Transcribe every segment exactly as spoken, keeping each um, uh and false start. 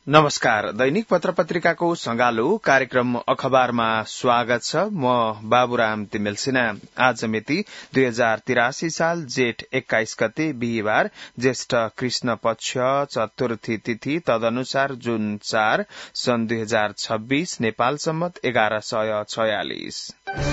नमस्कार। दैनिक पत्र पत्रिकाको संगालो कार्यक्रम अखबारमा स्वागत छ। म बाबुराम तिमेल सिन्हा। आज मिति दुई हजार तिरासी साल जेठ एक्काइस गते बिहिबार, ज्येष्ठ कृष्ण पक्ष चतुर्थी तिथि तदनुसार जुन चार सन् दुई हजार छब्बीस, नेपाल सम्मत एघार सय छयालिस।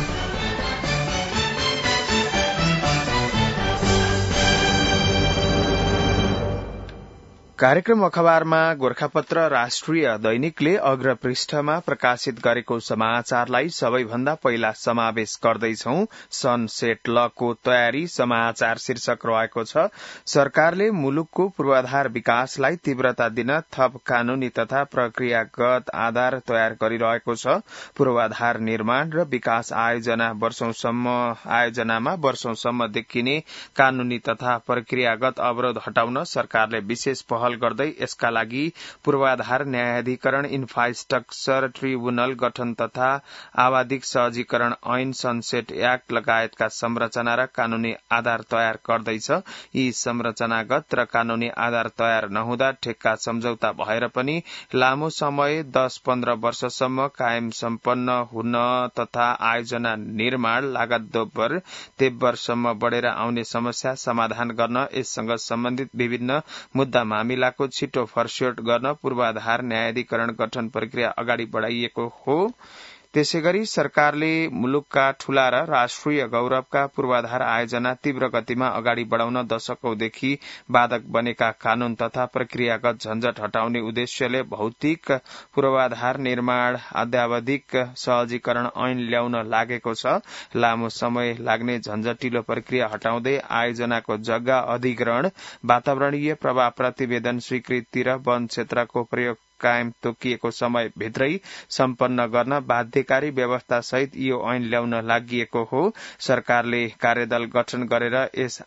कार्यक्रम अखबारमा गोर्खापत्र राष्ट्रिय दैनिकले अग्र पृष्ठमा प्रकाशित गरेको समाचारलाई सबैभन्दा पहिला समावेश गर्दैछौं। सनसेट लको तयारी समाचार शीर्षक रहेको छ। सरकारले मुलुकको पूर्वाधार विकासलाई तीव्रता दिन थप कानूनी तथा प्रक्रियागत आधार तयार गरिरहेको छ। पूर्वाधार निर्माण र विकास आयोजना वर्षौंसम्म आयोजनामा वर्षौंसम्म देखिने कानूनी तथा प्रक्रियागत अवरोध हटाउन सरकारले विशेष पहल गर्दै यसका लागि पूर्वाधार न्यायाधिकरण, इन्फ्रास्ट्रक्चर ट्रिब्युनल गठन तथा आवधिक सहजीकरण ऐन, सनसेट एक्ट लगायतका संरचना र कानूनी आधार तयार गर्दैछ। यी संरचनागत र कानूनी आधार तयार नहुँदा ठेक्का सम्झौता भएर पनि लामो समय दस पन्ध्र वर्षसम्म कायम सम्पन्न हुन तथा आयोजना निर्माण लागत दोब्बर तेब्बरसम्म बढ़ेर आउने समस्या समाधान गर्न यससँग सम्बन्धित विभिन्न मुद्दा मामिला को छिटो फरस्योट गर्न पूर्वाधार न्यायाधिकरण गठन प्रक्रिया अगाडि बढ़ाइएको हो। त्यसैगरी सरकारले मुलुकका ठूला र राष्ट्रिय गौरवका पूर्वाधार आयोजना तीव्र गतिमा अगाडि बढ़ाउन दशकौंदेखि बाधक बनेका कानून तथा प्रक्रियागत झन्झट हटाउने उद्देश्यले भौतिक पूर्वाधार निर्माण अध्यावधिक सहजीकरण ऐन ल्याउन लागेको छ। लामो समय लाग्ने झन्झटिलो प्रक्रिया हटाउँदै आयोजनाको जग्गा अधिग्रहण, वातावरणीय प्रभाव प्रतिवेदन स्वीकृति र वन क्षेत्रको प्रयोग कायम तोकिएको समय भित्रै सम्पन्न गर्न बाध्यकारी व्यवस्था सहित यो ऐन ल्याउन लागिएको हो। सरकारले कार्यदल गठन गरेर यस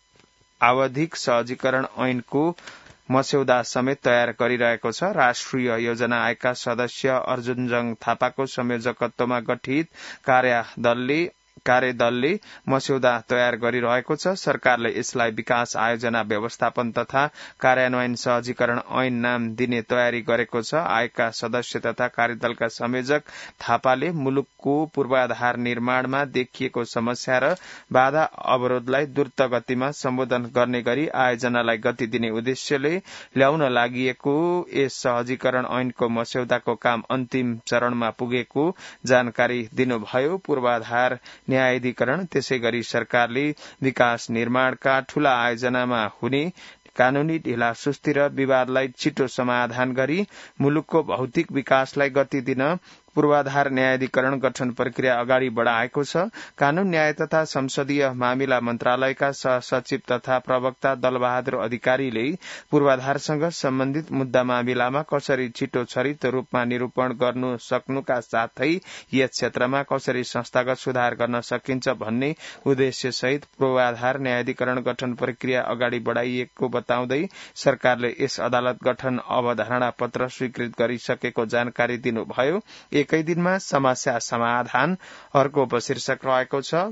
आवधिक सहजीकरण ऐनको मस्यौदा समेत तयार गरिरहेको छ। राष्ट्रिय योजना आयोगका सदस्य अर्जुनजङ थापाको संयोजकत्वमा गठित कार्यदलले कार्यदलले मस्यौदा तयार गरिरहेको छ। सरकारले यसलाई विकास आयोजना व्यवस्थापन तथा कार्यान्वयन सहजीकरण ऐन नाम दिने तयारी गरेको छ। आयोगका सदस्य तथा कार्यदलका संयोजक थापाले मुलुकको पूर्वाधार निर्माणमा देखिएको समस्या र बाधा अवरोधलाई द्रुत गतिमा सम्बोधन गर्ने गरी आयोजनालाई गति दिने उद्देश्यले ल्याउन लागिएको यस सहजीकरण ऐनको मस्यौदाको काम अन्तिम चरणमा पुगेको जानकारी दिनुभयो। पूर्वाधार न्यायाधिकरण त्यसैगरी सरकारले विकास निर्माणका ठूला आयोजनामा हुने कानूनी ढिला सुस्ती र विवादलाई छिटो समाधान गरी मुलुकको भौतिक विकासलाई गति दिन पूर्वाधार न्यायाधिकरण गठन प्रक्रिया अगाडि बढ़ाएको छ। कानून न्याय तथा संसदीय मामिला मन्त्रालयका सहसचिव तथा प्रवक्ता दलबहादुर अधिकारीले पूर्वाधारसँग सम्बन्धित मुद्दा मामिलामा कसरी छिटो छरित रूपमा निरूपण गर्नु सक्नुका साथै यस क्षेत्रमा कसरी संस्थागत सुधार गर्न सकिन्छ भन्ने उद्देश्य सहित पूर्वाधार न्यायाधिकरण गठन प्रक्रिया अगाडि बढ़ाइएको बताउँदै सरकारले यस अदालत गठन अवधारणा पत्र स्वीकृत गरिसकेको जानकारी दिनुभयो। एकै दिनमा समस्या समाधान अर्को उपशीर्षक रहेको छ।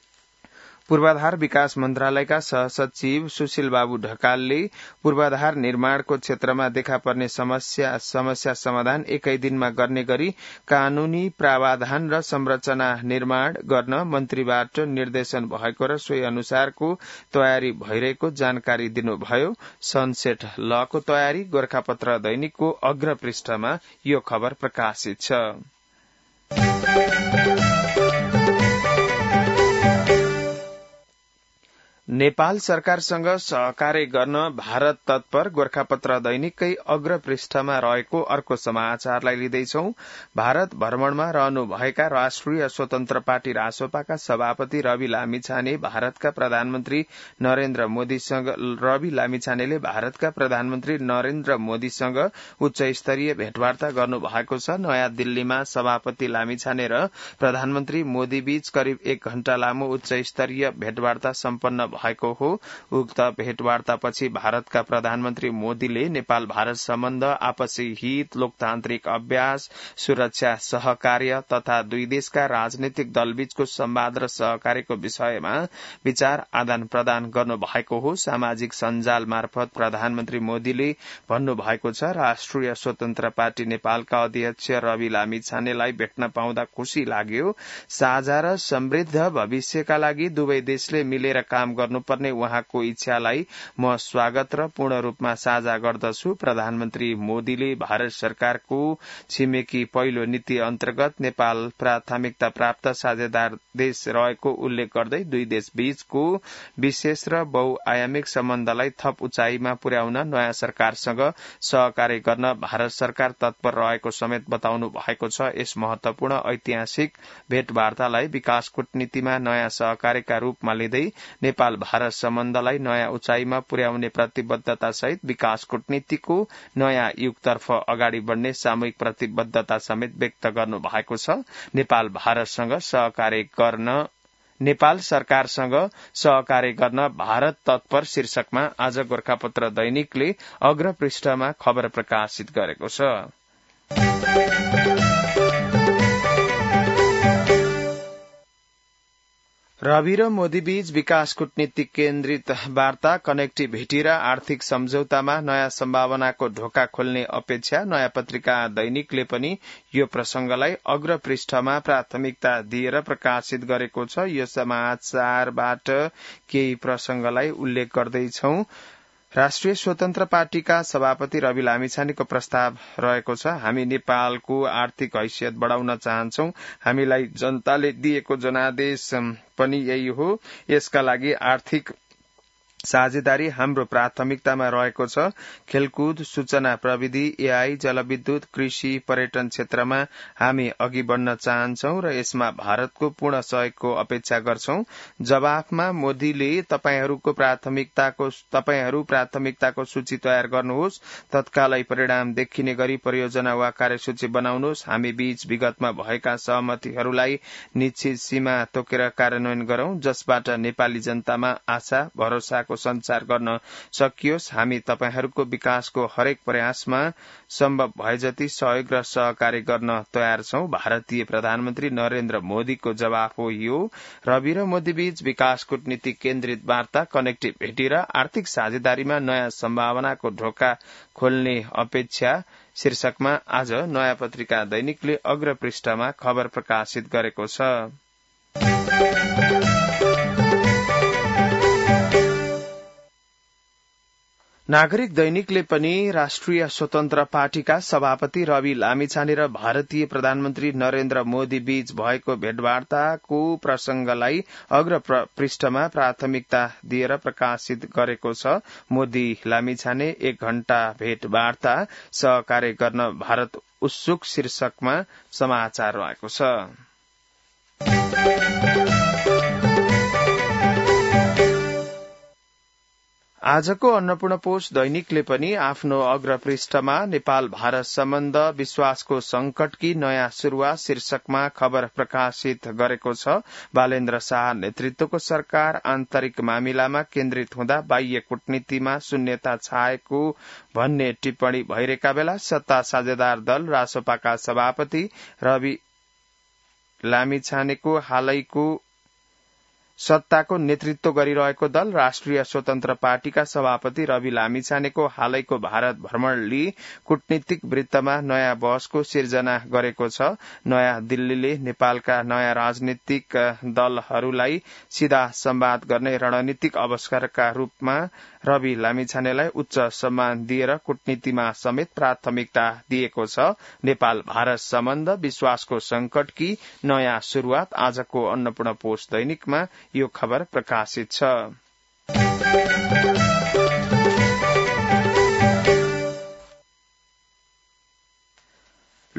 पूर्वाधार विकास मन्त्रालयका सहसचिव सुशील बाबु ढकालले पूर्वाधार निर्माणको क्षेत्रमा देखा पर्ने समस्या समस्या समाधान एकै दिनमा गर्ने गरी कानूनी प्रावधान र संरचना निर्माण गर्न मन्त्रीबाट निर्देशन भएको र सोही अनुसारको तयारी भइरहेको जानकारी दिनुभयो। सनसेट लको तयारी गोर्खापत्र दैनिकको अग्र पृष्ठमा यो खबर प्रकाशित छ। नेपाल सरकारसँग सहकार्य गर्न भारत तत्पर गोर्खापत्र दैनिककै अग्र पृष्ठमा रहेको अर्को समाचारलाई लिँदैछौ। भारत भ्रमणमा रहनुभएका राष्ट्रिय स्वतन्त्र पार्टी रासोपाका सभापति रवि लामिछाने भारतका प्रधानमन्त्री नरेन्द्र मोदीसँग रवि लामिछानेले भारतका प्रधानमन्त्री नरेन्द्र मोदीसँग उच्च स्तरीय भेटवार्ता गर्नुभएको छ। नयाँ दिल्लीमा सभापति लामिछाने र प्रधानमन्त्री मोदी बीच करिब एक घण्टा लामो उच्च स्तरीय भेटवार्ता सम्पन्न भएको हो। उक्त भेटवार्तापछि भारतका प्रधानमन्त्री मोदीले नेपाल भारत सम्बन्ध, आपसी हित, लोकतान्त्रिक अभ्यास, सुरक्षा सहकार्य तथा दुई देशका राजनीतिक दलबीचको संवाद र सहकार्यको विषयमा विचार आदान प्रदान गर्नु भएको हो। सामाजिक सञ्जाल मार्फत प्रधानमन्त्री मोदीले भन्नुभएको छ, राष्ट्रिय स्वतन्त्र पार्टी नेपालका अध्यक्ष रवि लामिछानेलाई भेट्न पाउँदा खुशी लाग्यो। साझा र समृद्ध भविष्यका लागि दुवै देशले मिलेर काम गर्नुपर्ने उहाँको इच्छालाई म स्वागत र पूर्ण रूपमा साझा गर्दछु। प्रधानमन्त्री मोदीले भारत सरकारको छिमेकी पहिलो नीति अन्तर्गत नेपाल प्राथमिकता प्राप्त साझेदार देश रहेको उल्लेख गर्दै दुई देश बीचको विशेष र बहुआयामिक सम्बन्धलाई थप उचाइमा पुर्याउन नयाँ सरकारसँग सहकार्य गर्न भारत सरकार तत्पर रहेको समेत बताउनु भएको छ। यस महत्वपूर्ण ऐतिहासिक भेटवार्तालाई विकास कूटनीतिमा नयाँ सहकार्यका रूपमा लिँदै नेपाल भारत सम्बन्धलाई नयाँ उचाइमा पुर्याउने प्रतिबद्धता सहित विकास कूटनीतिको नयाँ युगतर्फ अगाडि बढ्ने सामूहिक प्रतिबद्धता समेत व्यक्त गर्नु भएको छ। नेपाल भारतसँग सहकार्य गर्न नेपाल सरकारसँग सहकार्य गर्न भारत तत्पर शीर्षकमा आज गोरखापत्र दैनिकले अग्र पृष्ठमा खबर प्रकाशित गरेको छ। रवि र मोदी बीच विकास कूटनीतिक केन्द्रित वार्ता, कनेक्टिभिटी र आर्थिक सम्झौतामा नयाँ सम्भावनाको ढोका खोल्ने अपेक्षा। नयाँ पत्रिका दैनिकले पनि यो प्रसंगलाई अग्र पृष्ठमा प्राथमिकता दिएर प्रकाशित गरेको छ। यो समाचारबाट केही प्रसंगलाई उल्लेख गर्दैछौं। राष्ट्रिय स्वतन्त्र पार्टीका सभापति रवि लामिछानेको प्रस्ताव रहेको छ। हामी नेपालको आर्थिक हैसियत बढ़ाउन चाहन्छौं। हामीलाई जनताले दिएको जनादेश पनि यही हो। यसका लागि आर्थिक साझेदारी हाम्रो प्राथमिकतामा रहेको छ। खेलकुद, सूचना प्रविधि, एआई, जलविद्युत, कृषि, पर्यटन क्षेत्रमा हामी अघि बढ़न चाहन्छौं र यसमा भारतको पूर्ण सहयोगको अपेक्षा गर्छौं। जवाफमा मोदीले तपाईहरूको प्राथमिकताको तपाईहरू प्राथमिकताको सूची तयार गर्नुहोस्, तत्कालै परिणाम देखिने गरी परियोजना वा कार्यसूची बनाउनुहोस्। हामी बीच विगतमा भएका सहमतिहरूलाई निश्चित सीमा तोकेर कार्यान्वयन गरौं, जसबाट नेपाली जनतामा आशा भरोसा संचार गर्न सकियोस्। हामी तपाईहरूको विकासको हरेक प्रयासमा सम्भव भए जति सहयोग र सहकार्य गर्न तयार छौं। भारतीय प्रधानमन्त्री नरेन्द्र मोदीको जवाफ हो यो। रवि र मोदी बीच विकास कूटनीति केन्द्रित वार्ता, कनेक्टिभिटी र आर्थिक साझेदारीमा नयाँ सम्भावनाको ढोका खोल्ने अपेक्षा शीर्षकमा आज नयाँ पत्रिका दैनिकले अग्र पृष्ठमा खबर प्रकाशित गरेको छ। नागरिक दैनिकले पनि राष्ट्रिय स्वतन्त्र पार्टीका सभापति रवि लामिछाने र भारतीय प्रधानमन्त्री नरेन्द्र मोदी बीच भएको भेटवार्ताको प्रसंगलाई अग्र पृष्ठमा प्राथमिकता दिएर प्रकाशित गरेको छ। मोदी लामिछाने एक घण्टा भेटवार्ता, सहकार्य गर्न भारत उत्सुक शीर्षकमा समाचार रहेको छ। आजको अन्नपूर्ण पोस्ट दैनिकले पनि आफ्नो अग्र पृष्ठमा नेपाल भारत सम्बन्ध विश्वासको संकटकी नयाँ शुरूआत शीर्षकमा खबर प्रकाशित गरेको छ। बालेन्द्र शाह नेतृत्वको सरकार आन्तरिक मामिलामा केन्द्रित हुँदा बाह्य कूटनीतिमा शून्यता छाएको भन्ने टिप्पणी भइरहेका बेला सत्ता साझेदार दल रासोपाका सभापति रवि लामिछानेको हालैको सत्ताको नेतृत्व गरिरहेको दल राष्ट्रिय स्वतन्त्र पार्टीका सभापति रवि लामिछानेको हालैको भारत भ्रमणले कूटनीतिक वृत्तमा नयाँ बहसको सिर्जना गरेको छ। नयाँ दिल्लीले नेपालका नयाँ राजनीतिक दलहरूलाई सीधा संवाद गर्ने रणनीतिक अवसरका रूपमा रवि लामिछानेलाई उच्च सम्मान दिएर कूटनीतिमा समेत प्राथमिकता दिएको छ। नेपाल भारत सम्बन्ध विश्वासको संकटकी नयाँ शुरूआत आजको अन्नपूर्ण पोस्ट दैनिकमा यो खबर प्रकाशित छ।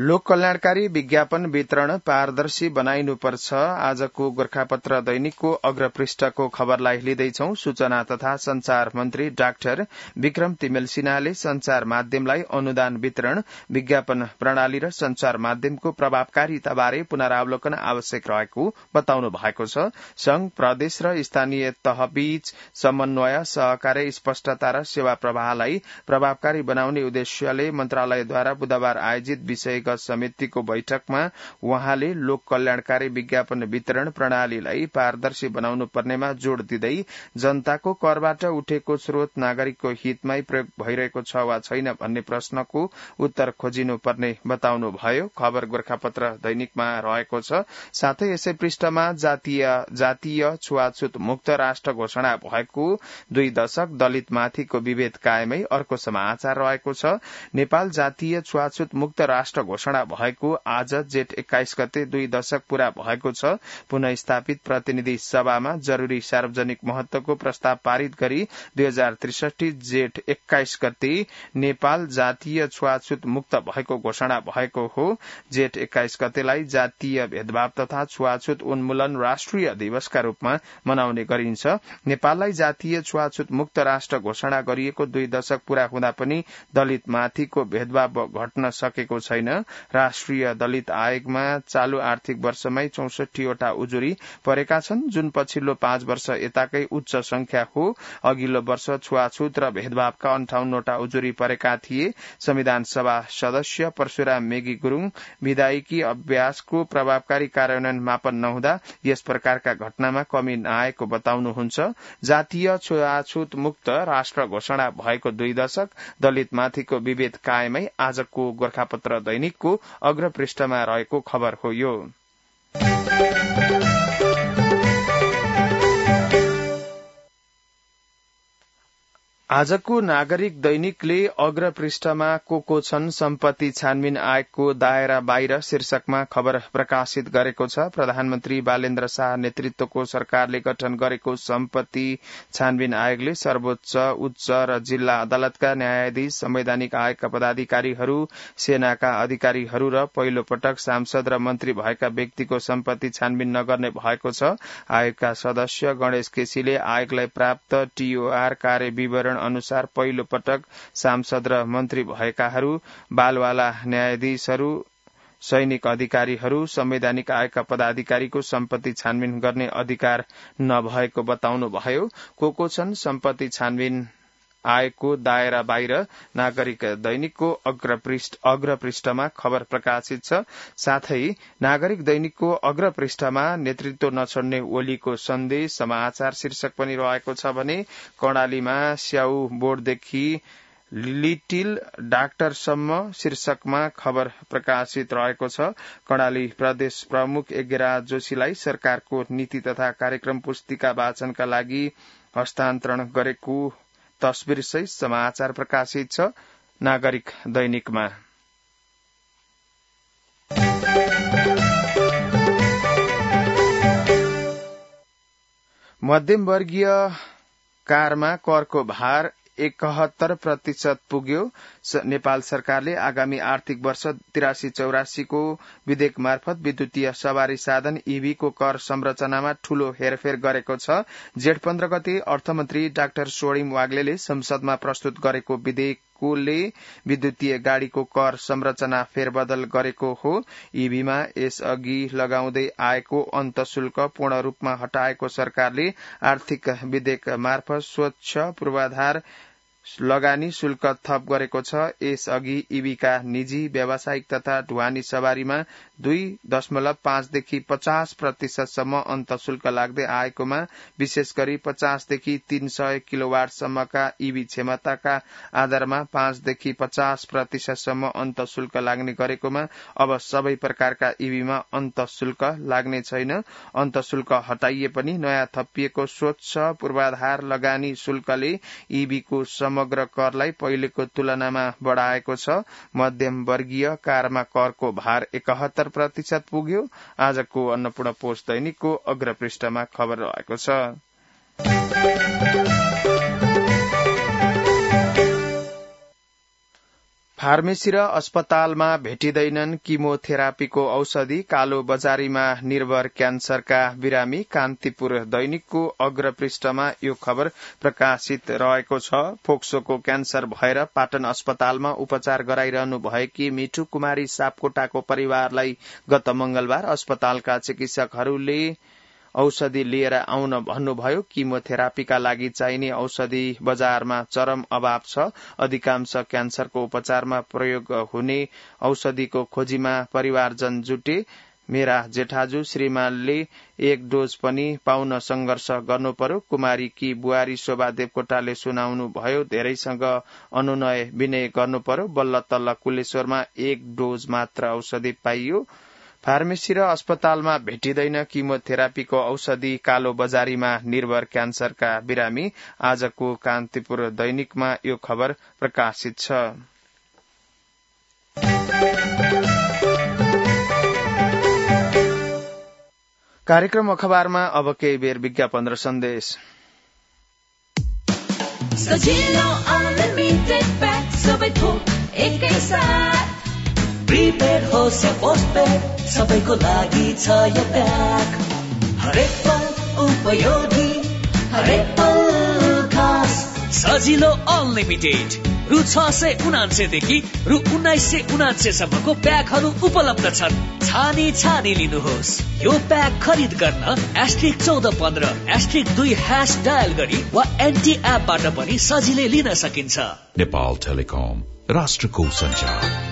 लोक कल्याणकारी विज्ञापन वितरण पारदर्शी बनाइनुपर्छ। आजको गोरखापत्र दैनिकको अग्रपृष्ठको खबरलाई लिँदैछौ। सूचना तथा संचार मन्त्री डाक्टर विक्रम तिमेल सिन्हाले संचार माध्यमलाई अनुदान वितरण, विज्ञापन प्रणाली र संचार माध्यमको प्रभावकारिताबारे पुनरावलोकन आवश्यक रहेको बताउनु भएको छ। संघ, प्रदेश र स्थानीय तहबीच समन्वय, सहकार्य, स्पष्टता र सेवा प्रवाहलाई प्रभावकारी बनाउने उद्देश्यले मन्त्रालयद्वारा बुधबार आयोजित विषय समितिको बैठकमा उहाँले लोक कल्याणकारी विज्ञापन वितरण प्रणालीलाई पारदर्शी बनाउनु पर्नेमा जोड़ दिँदै जनताको करबाट उठेको स्रोत नागरिकको हितमै प्रयोग भइरहेको छ वा छैन भन्ने प्रश्नको उत्तर खोजिनु पर्ने बताउनुभयो। खबर गोरखापत्र दैनिकमा रहेको छ। साथै यसै पृष्ठमा जातीय जातीय छुवाछुत मुक्त राष्ट्र घोषणा भएको दुई दशक दलितमाथिको विभेद कायमै अर्को समाचार रहेको छ। नेपाल जातीय छुवाछुत मुक्त राष्ट्र घोषणा भएको आज जेठ एक्काइस गते दुई दशक पूरा भएको छ। पुनः स्थापित प्रतिनिधि सभामा जरूरी सार्वजनिक महत्वको प्रस्ताव पारित गरी दुई हजार त्रिसठी जेठ एक्काइस गते नेपाल जातीय छुवाछुत मुक्त भएको घोषणा भएको हो। जेठ एक्काइस गतेलाई जातीय भेदभाव तथा छुवाछुत उन्मूलन राष्ट्रिय दिवसका रूपमा मनाउने गरिन्छ। नेपाललाई जातीय छुवाछुत मुक्त राष्ट्र घोषणा गरिएको दुई दशक पूरा हुँदा पनि दलितमाथिको भेदभाव घट्न सकेको छैन। राष्ट्रिय दलित आयोगमा चालू आर्थिक वर्षमै चौसठीवटा उजुरी परेका छन्, जुन पछिल्लो पाँच वर्ष यताकै उच्च संख्या हो। अघिल्लो वर्ष छुवाछुत र भेदभावका अन्ठाउन्नवटा उजुरी परेका थिए। संविधान सभा सदस्य परशुराम मेगी गुरूङ विधायिकी अभ्यासको प्रभावकारी कार्यान्वयन मापन नहुँदा यस प्रकारका घटनामा कमी नआएको बताउनुहुन्छ। जातीय छुवाछुत मुक्त राष्ट्र घोषणा भएको दुई दशक दलितमाथिको विभेद कायमै आजको गोरखापत्र दैनिकको अग्रपृष्ठमा रहेको खबर हो यो। आजको नागरिक दैनिकले अग्रपृष्ठमा को को छन् सम्पत्ति छानबिन आयोगको दायरा बाहिर शीर्षकमा खबर प्रकाशित गरेको छ। प्रधानमन्त्री बालेन्द्र शाह नेतृत्वको सरकारले गठन गरेको सम्पत्ति छानबिन आयोगले सर्वोच्च, उच्च र जिल्ला अदालतका न्यायाधीश, संवैधानिक आयोगका पदाधिकारीहरू, सेनाका अधिकारीहरू र पहिलो पटक सांसद र मन्त्री भएका व्यक्तिको सम्पत्ति छानबिन नगर्ने भएको छ। आयोगका सदस्य गणेश केसीले आयोगलाई प्राप्त टीओआर कार्य विवरण अनुसार पहिलो पटक सांसद र मन्त्री भएकाहरू, बालवाला न्यायाधीशहरू, सैनिक अधिकारीहरू, संवैधानिक आयोगका पदाधिकारीको सम्पत्ति छानबिन गर्ने अधिकार नभएको बताउनुभयो। को को छन् सम्पत्ति छानबिन आयोगको दायरा बाहिर नागरिक दैनिकको अग्रपृष्ठ अग्रपृष्ठमा खबर प्रकाशित छ। साथै नागरिक दैनिकको अग्रपृष्ठमा नेतृत्व नछोड्ने ओलीको सन्देश समाचार शीर्षक पनि रहेको छ भने कर्णालीमा स्याउ बोर्डदेखि लिटिल डाक्टरसम्म शीर्षकमा खबर प्रकाशित रहेको छ। कर्णाली प्रदेश प्रमुख यज्ञराज जोशीलाई सरकारको नीति तथा कार्यक्रम पुस्तिका वाचनका लागि हस्तान्तरण गरेको तस्बिरसहित समाचार प्रकाशित छ नागरिक दैनिकमा। मध्यमवर्गीय कारमा करको भार एकहत्तर प्रतिशत पुग्यो। नेपाल सरकारले आगामी आर्थिक वर्ष तिरासी चौरासीको विधेयक मार्फत विद्युतीय सवारी साधन ईभीको कर संरचनामा ठूलो हेरफेर गरेको छ। जेठ पन्ध्र गते अर्थमन्त्री डाक्टर स्वर्णिम वाग्लेले संसदमा प्रस्तुत गरेको विधेयकले विद्युतीय गाड़ीको कर संरचना फेरबदल गरेको हो। ईभीमा यसअघि लगाउँदै आएको अन्तशुल्क पूर्ण रूपमा हटाएको सरकारले आर्थिक विधेयक मार्फत स्वच्छ पूर्वाधार लगानी शुल्क थप गरेको छ। यसअघि ईभीका निजी, व्यावसायिक तथा ढुवानी सवारीमा दुई दशमलव पाँचदेखि पचास प्रतिशतसम्म अन्तशुल्क लाग्दै आएकोमा विशेष गरी पचासदेखि तीन सय किलोवाटसम्मका ईभी क्षमताका आधारमा पाँचदेखि पचास प्रतिशतसम्म अन्तशुल्क लाग्ने गरेकोमा अब सबै प्रकारका ईभीमा अन्तशुल्क लाग्ने छैन। अन्तशुल्क हटाइए पनि नयाँ थपिएको स्वच्छ पूर्वाधार लगानी शुल्कले ईभीको समग्र करलाई पहिलेको तुलनामा बढ़ाएको छ। मध्यम वर्गीय कारमा करको भार एकहत्तर प्रतिशत पुग्यो। आजको अन्नपूर्ण पोस्ट दैनिकको अग्रपृष्ठमा खबर रहेको छ। फार्मेसी र अस्पतालमा भेटिँदैनन् किमोथेरापीको औषधि, कालो बजारीमा निर्भर क्यान्सरका बिरामी। कान्तिपुर दैनिकको अग्रपृष्ठमा यो खबर प्रकाशित रहेको छ। फोक्सोको क्यान्सर भएर पाटन अस्पतालमा उपचार गराइरहनु भएकी मिठु कुमारी सापकोटाको परिवारलाई गत मंगलबार अस्पतालका चिकित्सकहरूले औषधि लिएर आउन भन्नुभयो। किमोथेरापीका लागि चाहिने औषधि बजारमा चरम अभाव छ। अधिकांश क्यान्सरको उपचारमा प्रयोग हुने औषधिको खोजीमा परिवारजन जुटे। मेरा जेठाजु श्रीमानले एक डोज पनि पाउन संघर्ष गर्नु पर्यो। कुमारीकी बुहारी शोभा देवकोटाले सुनाउनु भयो। धेरैसँग अनुनय विनय गर्नु पर्यो। बल्ल तल्ल कुलेश्वरमा एक डोज मात्र औषधि पाइयो। फार्मेसी र अस्पतालमा भेटिँदैन किमोथेरापीको औषधि, कालो बजारीमा निर्भर क्यान्सरका बिरामी। आजको कान्तिपुर दैनिकमा यो खबर प्रकाशित छ। कार्यक्रम अखबारमा अब केही बेर विज्ञापन र सन्देश। सजिलो अनलिमिटेड प्याक सबै थोक एकैसाथ, प्रिपेड होस् या पोस्टपेड सबैको लागि छ यो प्याक। हरेक पल उपयोगी, हरेक पल खास। सजिलो अनलिमिटेड रु छ सय उनान्सयदेखि रु उन्नाइस सय उनान्सय सम्मको प्याकहरू उपलब्ध छन्। छानी छानी लिनुहोस्। यो प्याक खरिद गर्न एस्ट्रिक चौध पन्ध्र एस्ट्रिक दुई ह्यास डायल गरी वा एनटी एपबाट पनि सजिलै लिन सकिन्छ। नेपाल टेलिकम, राष्ट्रको सञ्चार।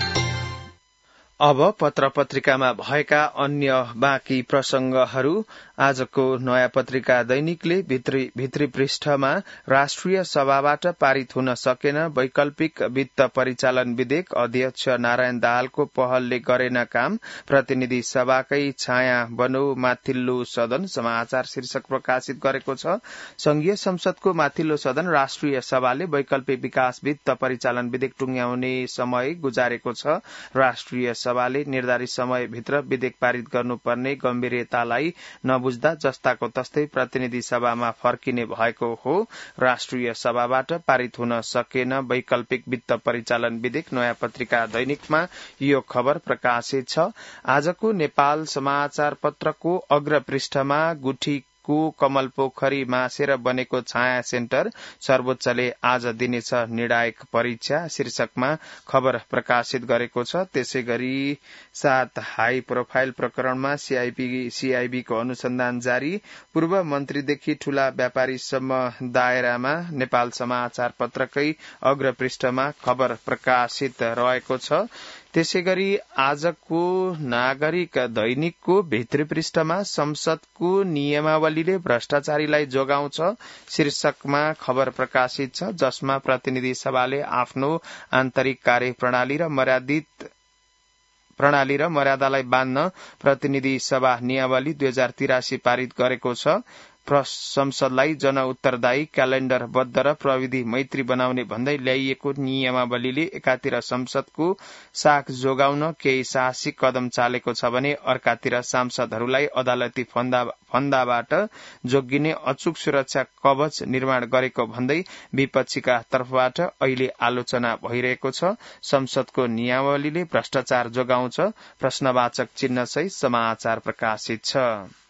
अब पत्र पत्रिकामा भएका अन्य बाँकी प्रसंगहरू। आजको नयाँ पत्रिका दैनिकले भित्री भित्री पृष्ठमा राष्ट्रिय सभाबाट पारित हुन सकेन वैकल्पिक वित्त परिचालन विधेयक, अध्यक्ष नारायण दाहालको पहलले गरेन काम, प्रतिनिधि सभाकै छाया बनो माथिल्लो सदन समाचार शीर्षक प्रकाशित गरेको छ। संघीय संसदको माथिल्लो सदन राष्ट्रिय सभाले वैकल्पिक विकास वित्त परिचालन विधेयक टुंग्याउने समय गुजारेको छ। राष्ट्रिय सभाले निर्धारित समयभित्र विधेयक पारित गर्नुपर्ने गम्भीरतालाई नबुझ्दा जस्ताको तस्तै प्रतिनिधि सभामा फर्किने भएको हो। राष्ट्रिय सभाबाट पारित हुन सकेन वैकल्पिक वित्त परिचालन विधेयक, नयाँ पत्रिका दैनिकमा यो खबर प्रकाशित छ। आजको नेपाल समाचार पत्रको अग्र पृष्ठमा गुठी को कमल पोखरी मासेर बनेको छाया सेन्टर, सर्वोच्चले आज दिनेछ निर्णायक परीक्षा शीर्षकमा खबर प्रकाशित गरेको छ। त्यसै गरी सात हाई प्रोफाइल प्रकरणमा सीआईबी सीआईबीको अनुसन्धान जारी, पूर्व मन्त्रीदेखि ठूला व्यापारीसम्म दायरामा नेपाल समाचार पत्रकै अग्र पृष्ठमा खबर प्रकाशित रहेको छ। त्यसै गरी आजको नागरिक दैनिकको भित्री पृष्ठमा संसदको नियमावलीले भ्रष्टाचारीलाई जोगाउँछ शीर्षकमा खबर प्रकाशित छ, जसमा प्रतिनिधि सभाले आफ्नो आन्तरिक कार्य प्रणाली र मर्यादित प्रणाली र मर्यादालाई बाँध्न प्रतिनिधि सभा नियमावली दुई हजार तिरासी पारित गरेको छ। संसदलाई जन उत्तरदायी, क्यालेण्डरबद्ध र प्रविधि मैत्री बनाउने भन्दै ल्याइएको नियमावलीले एकातिर संसदको साख जोगाउन केही साहसिक कदम चालेको छ भने अर्कातिर सांसदहरूलाई अदालती फन्दा फन्दाबाट जोगिने अचूक सुरक्षा कवच निर्माण गरेको भन्दै विपक्षीका तर्फबाट अहिले आलोचना भइरहेको छ। संसदको नियमावलीले भ्रष्टाचार जोगाउँछ, प्रश्नवाचक चिन्ह सहित समाचार प्रकाशित छ।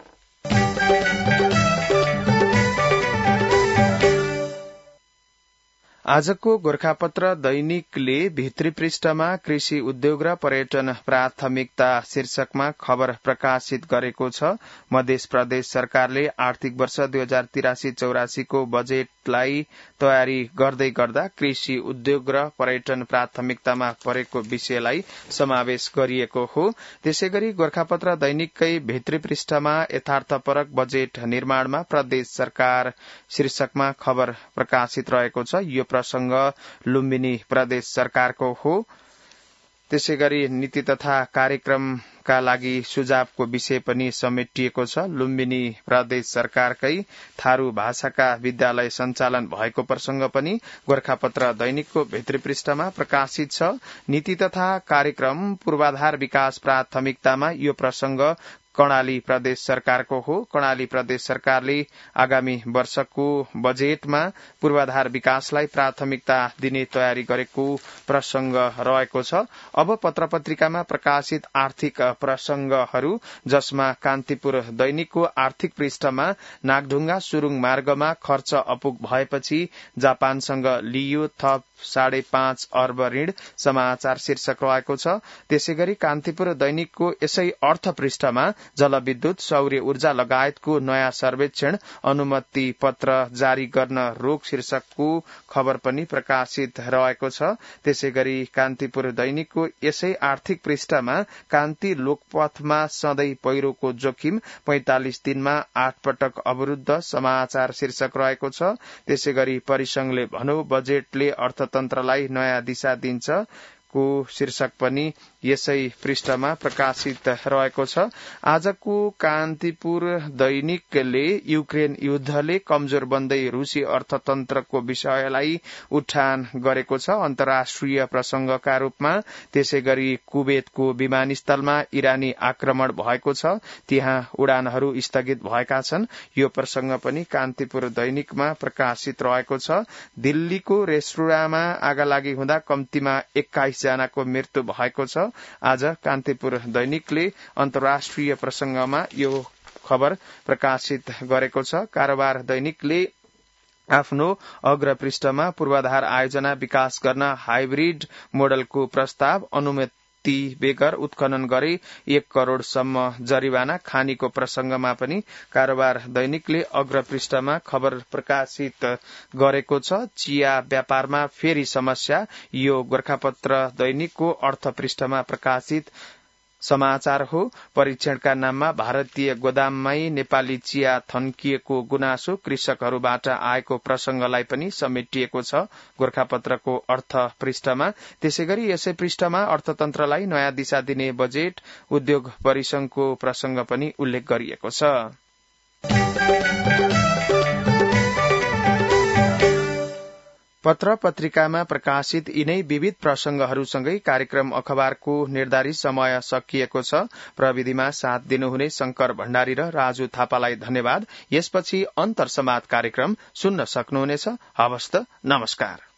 आजको गोरखापत्र दैनिकले भित्री पृष्ठमा कृषि उद्योग र पर्यटन प्राथमिकता शीर्षकमा खबर प्रकाशित गरेको छ। मध्य प्रदेश सरकारले आर्थिक वर्ष दुई हजार तिरासी चौरासीको बजेटलाई तयारी गर्दै गर्दा कृषि उद्योग र पर्यटन प्राथमिकतामा परेको विषयलाई समावेश गरिएको हो। त्यसै गरी गोरखापत्र दैनिककै भित्री पृष्ठमा यथार्थपरक बजेट निर्माणमा प्रदेश सरकार शीर्षकमा खबर प्रकाशित रहेको छ। यो प्रसंग लुम्बिनी प्रदेश सरकारको हो। त्यसै गरी नीति तथा कार्यक्रमका लागि सुझावको विषय पनि समेटिएको छ। लुम्बिनी प्रदेश सरकारकै थारू भाषाका विद्यालय सञ्चालन भएको प्रसंग पनि गोरखापत्र दैनिकको भित्री पृष्ठमा प्रकाशित छ। नीति तथा कार्यक्रम पूर्वाधार विकास प्राथमिकतामा यो प्रसंग कर्णाली प्रदेश सरकारको हो। कर्णाली प्रदेश सरकारले आगामी वर्षको बजेटमा पूर्वाधार विकासलाई प्राथमिकता दिने तयारी गरेको प्रसंग रहेको छ। अब पत्र पत्रिकामा प्रकाशित आर्थिक प्रसंगहरू, जसमा कान्तिपुर दैनिकको आर्थिक पृष्ठमा नागढुङ्गा सुरुङ मार्गमा खर्च अपुग भएपछि जापानसँग लिइयो थप साढे पाँच अर्ब ऋण समाचार शीर्षक रहेको छ। त्यसै गरी कान्तिपुर दैनिकको यसै अर्थ पृष्ठमा जलविद्युत, सौर्य ऊर्जा लगायतको नयाँ सर्वेक्षण अनुमति पत्र जारी गर्न रोक शीर्षकको खबर पनि प्रकाशित रहेको छ। त्यसै गरी कान्तिपुर दैनिकको यसै आर्थिक पृष्ठमा कान्ति लोकपथमा सधैँ पहिरोको जोखिम, पैंतालिस दिनमा आठ पटक अवरुद्ध समाचार शीर्षक रहेको छ। त्यसै गरी परिसंघले भनौ बजेटले अर्थतन्त्रलाई नयाँ दिशा दिन्छ को शीर्षक पनि यसै पृष्ठमा प्रकाशित रहेको छ। आजको कान्तिपुर दैनिकले युक्रेन युद्धले कमजोर बन्दै रूसी अर्थतन्त्रको विषयलाई उठान गरेको छ अन्तर्राष्ट्रिय प्रसंगका रूपमा। त्यसै गरी कुवेतको विमानस्थलमा इरानी आक्रमण भएको छ, त्यहाँ उडानहरू स्थगित भएका छन्। यो प्रसंग पनि कान्तिपुर दैनिकमा प्रकाशित रहेको छ। दिल्लीको रेस्टुराँमा आगालागी हुँदा कम्तीमा एक्काइस जनाको मृत्यु भएको छ। आज कान्तिपुर दैनिकले अन्तर्राष्ट्रिय प्रसंगमा यो खबर प्रकाशित गरेको छ। कारोबार दैनिकले आफ्नो अग्र पृष्ठमा पूर्वाधार आयोजना विकास गर्न हाइब्रिड मोडलको प्रस्ताव, अनुमति बेगर उत्खनन गरे एक करोड़सम्म जरिवाना खानीको प्रसंगमा पनि कारोबार दैनिकले अग्र पृष्ठमा खबर प्रकाशित गरेको छ। चिया व्यापारमा फेरि समस्या, यो गोरखापत्र दैनिकको अर्थ पृष्ठमा प्रकाशित समाचार हो। परीक्षणका नाममा भारतीय गोदाममै नेपाली चिया थन्किएको गुनासो कृषकहरूबाट आएको प्रसंगलाई पनि समेटिएको छ गोरखापत्रको अर्थ पृष्ठमा। त्यसै गरी यसै पृष्ठमा अर्थतन्त्रलाई नयाँ दिशा दिने बजेट, उद्योग परिसंघको प्रसंग पनि उल्लेख गरिएको छ। पत्र पत्रिकामा प्रकाशित यिनै विविध प्रसंगहरूसँगै कार्यक्रम अखबारको निर्धारित समय सकिएको छ। प्रविधिमा साथ दिनुहुने शंकर भण्डारी र राजु थापालाई धन्यवाद। यसपछि अन्तर्संवाद कार्यक्रम सुन्न सक्नुहुनेछ। हवस् त, नमस्कार।